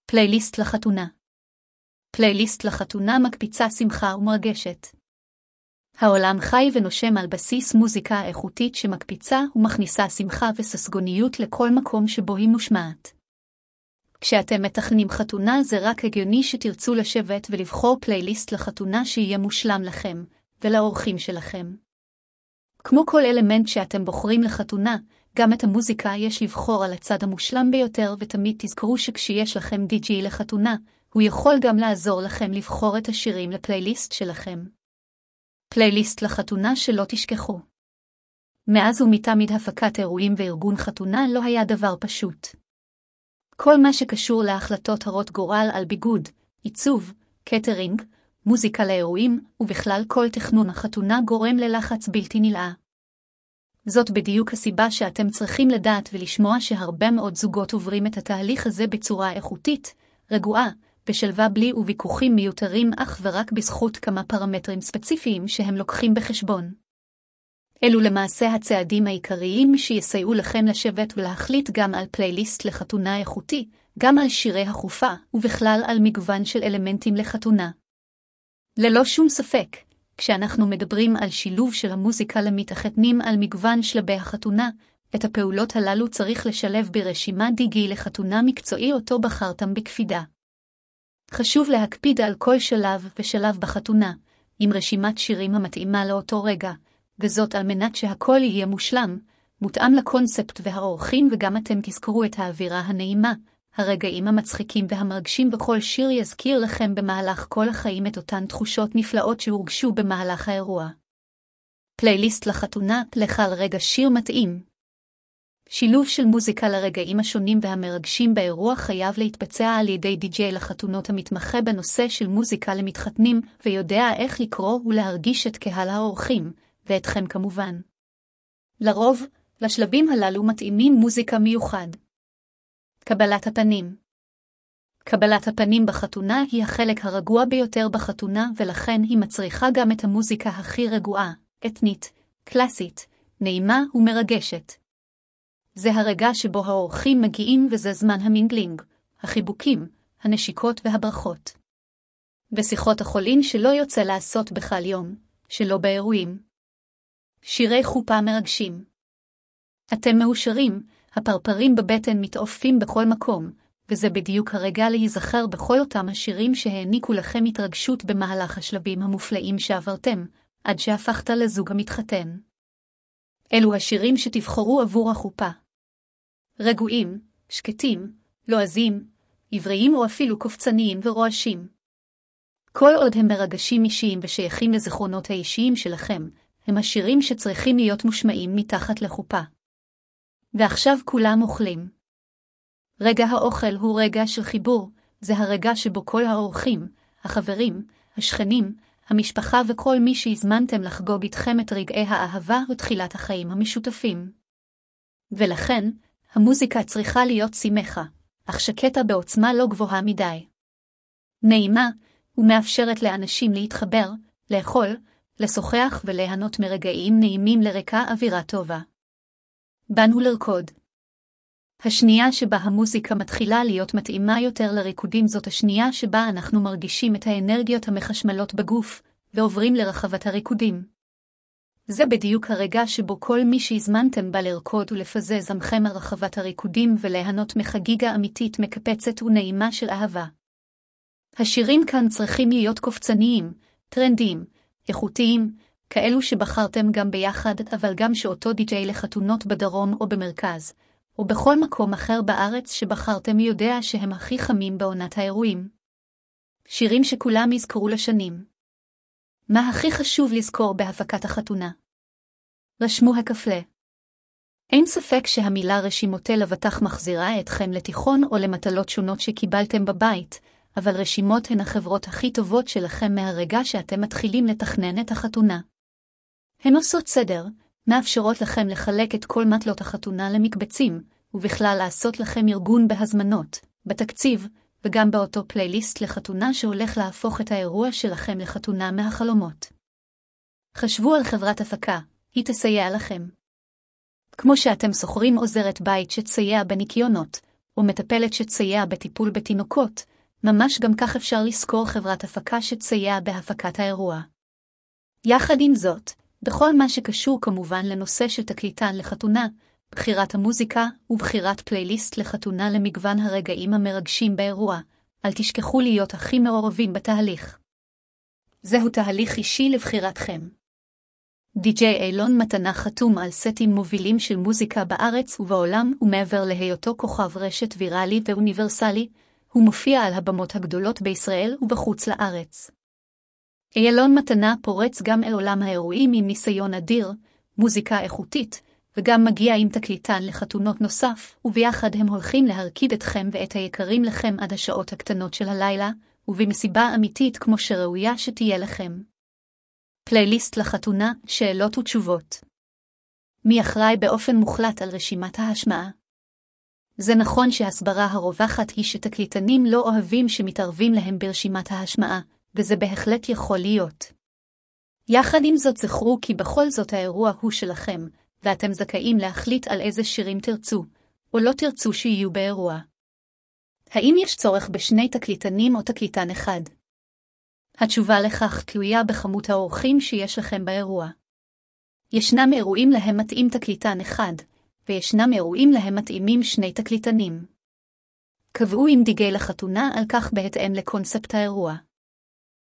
פלייליסט לחתונה. פלייליסט לחתונה מקפיצה שמחה ומרגשת. העולם חי ונושם על בסיס מוזיקה איכותית שמקפיצה ומכניסה שמחה וססגוניות לכל מקום שבו היא מושמעת. כשאתם מתכננים חתונה זה רק הגיוני שתרצו לשבת ולבחור פלייליסט לחתונה שיהיה מושלם לכם ולאורחים שלכם. כמו כל אלמנט שאתם בוחרים לחתונה, גם את המוזיקה יש לבחור על הצד המושלם ביותר, ותמיד תזכרו שכשיש לכם די-ג'יי לחתונה, הוא יכול גם לעזור לכם לבחור את השירים לפלייליסט שלכם. פלייליסט לחתונה שלא תשכחו. מאז ומתמיד הפקת אירועים וארגון חתונה לא היה דבר פשוט. כל מה שקשור להחלטות הרות גורל על ביגוד, עיצוב, קטרינג, מוזיקה לאירועים, ובכלל כל תכנון החתונה גורם ללחץ בלתי נלאה. זאת בדיוק הסיבה שאתם צריכים לדעת ולשמוע שהרבה מאוד זוגות עוברים את התהליך הזה בצורה איכותית, רגועה, בשלווה בלי וויכוחים מיותרים אך ורק בזכות כמה פרמטרים ספציפיים שהם לוקחים בחשבון. אלו למעשה הצעדים העיקריים שיסייעו לכם לשבת ולהחליט גם על פלייליסט לחתונה איכותי, גם על שירי החופה ובכלל על מגוון של אלמנטים לחתונה. ללא שום ספק, כשאנחנו מדברים על שילוב של המוזיקה למתחתנים על מגוון שלבי החתונה, את הפעולות הללו צריך לשלב ברשימה די-ג'יי לחתונה מקצועי אותו בחרתם בקפידה. חשוב להקפיד על כל שלב ושלב בחתונה, עם רשימת שירים המתאימה לאותו רגע, וזאת על מנת שהכל יהיה מושלם, מותאם לקונספט והאורחים, וגם אתם תזכרו את האווירה הנעימה, הרגעים המצחיקים והמרגשים, וכל שיר יזכיר לכם במהלך כל החיים את אותן תחושות נפלאות שהורגשו במהלך האירוע. פלייליסט לחתונה, לכל רגע שיר מתאים. שילוב של מוזיקה לרגעים השונים והמרגשים באירוע חייב להתבצע על ידי די-ג'יי לחתונות המתמחה בנושא של מוזיקה למתחתנים, ויודע איך לקרוא ולהרגיש את קהל האורחים, ואתכם כמובן. לרוב, לשלבים הללו מתאימים מוזיקה מיוחד. קבלת הפנים. קבלת הפנים בחתונה היא החלק הרגוע ביותר בחתונה, ולכן היא מצריכה גם את המוזיקה הכי רגועה, אתנית, קלאסית, נעימה ומרגשת. זה הרגע שבו האורחים מגיעים, וזה זמן המינגלינג, החיבוקים, הנשיקות והברכות. בשיחות החולין שלא יוצא לעשות בכל יום, שלא באירועים. שירי חופה מרגשים. אתם מאושרים, הפרפרים בבטן מתעופים בכל מקום, וזה בדיוק הרגע להיזכר בכל אותם השירים שהעניקו לכם התרגשות במהלך השלבים המופלאים שעברתם, עד שהפכת לזוג המתחתן. אלו השירים שתבחרו עבור החופה. רגועים, שקטים, לועזים, עבריים או אפילו קופצניים ורועשים. כל עוד הם מרגשים אישיים ושייכים לזיכרונות האישיים שלכם, הם השירים שצריכים להיות מושמעים מתחת לחופה. ועכשיו כולם אוכלים. רגע האוכל הוא רגע של חיבור, זה הרגע שבו כל האורחים, החברים, השכנים, המשפחה וכל מי שהזמנתם לחגוג איתכם את רגעי האהבה ותחילת החיים המשותפים. ולכן, המוזיקה צריכה להיות שמחה, אך שקטה בעוצמה לא גבוהה מדי. נעימה, ומאפשרת לאנשים להתחבר, לאכול, לשוחח וליהנות מרגעים נעימים לרקע אווירה טובה. באנו לרקוד. השנייה שבה המוזיקה מתחילה להיות מתאימה יותר לריקודים זאת השנייה שבה אנחנו מרגישים את האנרגיות המחשמלות בגוף, ועוברים לרחבת הריקודים. זה בדיוק הרגע שבו כל מי שהזמנתם בא לרקוד ולפזז עמכם הרחבת הריקודים וליהנות מחגיגה אמיתית מקפצת ונעימה של אהבה. השירים כאן צריכים להיות קופצניים, טרנדיים, איכותיים, כאלו שבחרתם גם ביחד, אבל גם שאותו די-ג'יי לחתונות בדרום או במרכז, או בכל מקום אחר בארץ שבחרתם יודע שהם הכי חמים בעונת האירועים. שירים שכולם יזכרו לשנים. מה הכי חשוב לזכור בהפקת החתונה? רשמו הכפלה. אין ספק שהמילה רשימות לבטח מחזירה אתכם לתיכון או למטלות שונות שקיבלתם בבית, אבל רשימות הן החברות הכי טובות שלכם מהרגע שאתם מתחילים לתכנן את החתונה. הן עושות סדר, מאפשרות לכם לחלק את כל מטלות החתונה למקבצים, ובכלל לעשות לכם ארגון בהזמנות, בתקציב, וגם באותו פלייליסט לחתונה שהולך להפוך את האירוע שלכם לחתונה מהחלומות. חשבו על חברת הפקה, היא תסייע לכם. כמו שאתם שוכרים עוזרת בית שתסייע בניקיונות, או מטפלת שתסייע בטיפול בתינוקות, ממש גם כך אפשר לשכור חברת הפקה שתסייע בהפקת האירוע. יחד עם זאת, בכל מה שקשור כמובן לנושא של תקליטן לחתונה, בחירת המוזיקה ובחירת פלייליסט לחתונה למגוון הרגעים המרגשים באירוע, אל תשכחו להיות הכי מעורבים בתהליך. זהו תהליך אישי לבחירתכם. די.ג'יי אילון מתנה חתום על סטים מובילים של מוזיקה בארץ ובעולם, ומעבר להיותו כוכב רשת ויראלי ואוניברסלי, הוא מופיע על הבמות הגדולות בישראל ובחוץ לארץ. אילון מתנה פורץ גם אל עולם האירועים עם ניסיון אדיר, מוזיקה איכותית, וגם מגיע עם תקליטן לחתונות נוסף, וביחד הם הולכים להרכיב אתכם ואת היקרים לכם עד השעות הקטנות של הלילה, ובמסיבה אמיתית כמו שראויה שתהיה לכם. פלייליסט לחתונה, שאלות ותשובות. מי אחראי באופן מוחלט על רשימת ההשמעה? זה נכון שהסברה הרווחת היא שתקליטנים לא אוהבים שמתערבים להם ברשימת ההשמעה, וזה בהחלט יכול להיות. יחד עם זאת זכרו כי בכל זאת האירוע הוא שלכם, ואתם זכאים להחליט על איזה שירים תרצו, או לא תרצו שיהיו באירוע. האם יש צורך בשני תקליטנים או תקליטן אחד? התשובה לכך תלויה בכמות האורחים שיש לכם באירוע. ישנם אירועים להם מתאים תקליטן אחד, וישנם אירועים להם מתאימים שני תקליטנים. קבעו עם די.ג'יי לחתונה על כך בהתאם לקונספט האירוע.